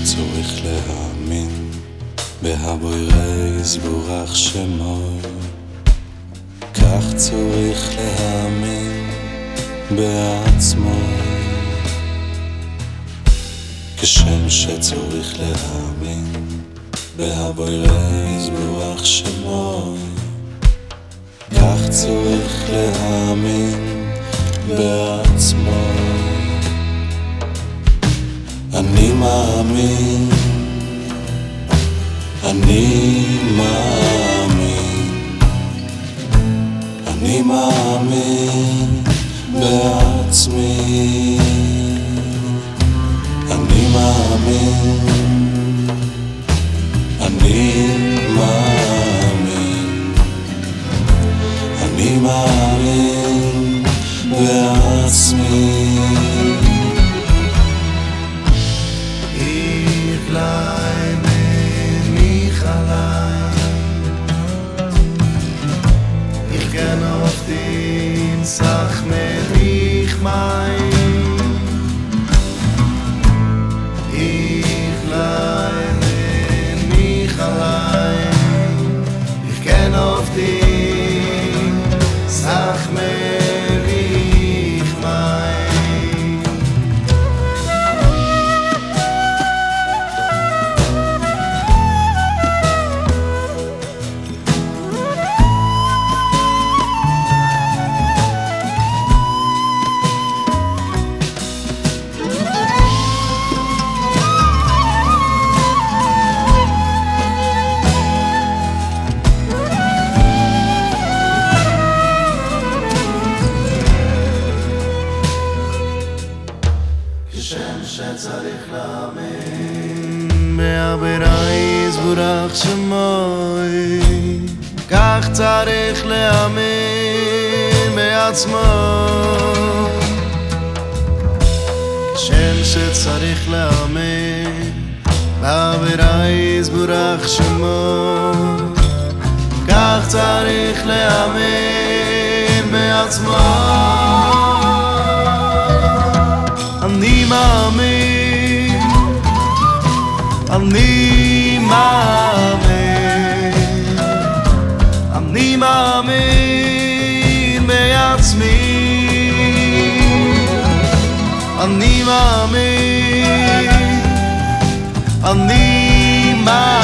שצריך להאמין בהבוירי יזבורך שמוי, כך צריך להאמין בעצמו. כשם שצריך להאמין בהבוירי יזבורך שמוי, כך צריך להאמין בעצמו. אני מאמין, אני מאמין, אני מאמין בעצמי. אני מאמין, אני מאמין, אני מאמין בעצמי. Sag mir dich mein, ich leide mich allein. Ich kenn auf dich, sag mir dich mein. כשם שצריך להאמין בהבוירי יזבורך שמוי, כך צריך להאמין בעצמו. כשם שצריך להאמין בהבוירי יזבורך שמוי, כך צריך להאמין בעצמו. אני מאמין, אני מאמין, אני מאמין בעצמי. אני מאמין, אני מאמין.